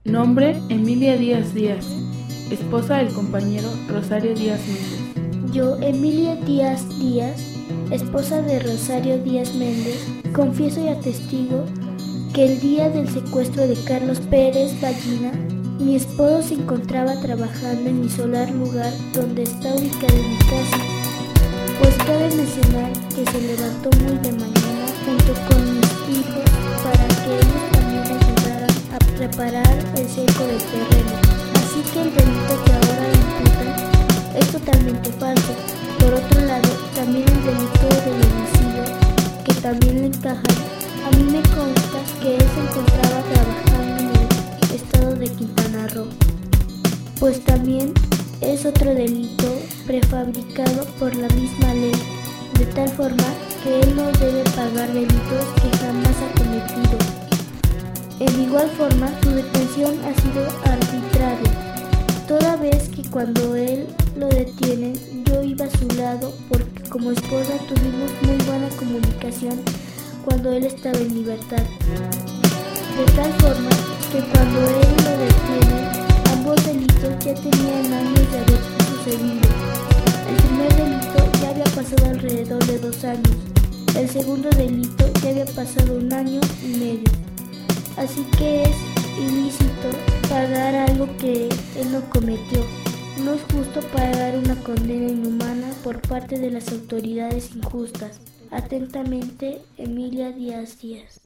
Nombre: Emilia Díaz Díaz. Esposa del compañero Rosario Díaz Méndez. Yo, Emilia Díaz Díaz, esposa de Rosario Díaz Méndez, confieso y atestigo que el día del secuestro de Carlos Pérez Ballina, mi esposo se encontraba trabajando en mi solar lugar donde está ubicada mi casa, pues cabe mencionar que se levantó muy de mañana junto con mis hijos para que ellos también ayudaran a preparar el cerco del terreno. Así que el delito que ahora imputan es totalmente falso. Por otro lado, también el delito del homicidio, que también le encajan, a mí me consta que él se encontraba trabajando en el estado de Quintana Roo, pues también es otro delito prefabricado por la misma ley, de tal forma que él no debe pagar delitos que jamás ha cometido. En igual forma, su detención ha sido arbitraria, toda vez que cuando él lo detienen, yo iba a su lado porque como esposa tuvimos muy buena comunicación cuando él estaba en libertad. De tal forma que cuando él lo detienen, ambos delitos ya tenían años de haber sucedido. El primer delito ya había pasado alrededor de 2 años. El segundo delito ya había pasado 1 año y medio. Así que es ilícito pagar algo que él no cometió. No es justo pagar una condena inhumana por parte de las autoridades injustas. Atentamente, Emilia Díaz Díaz.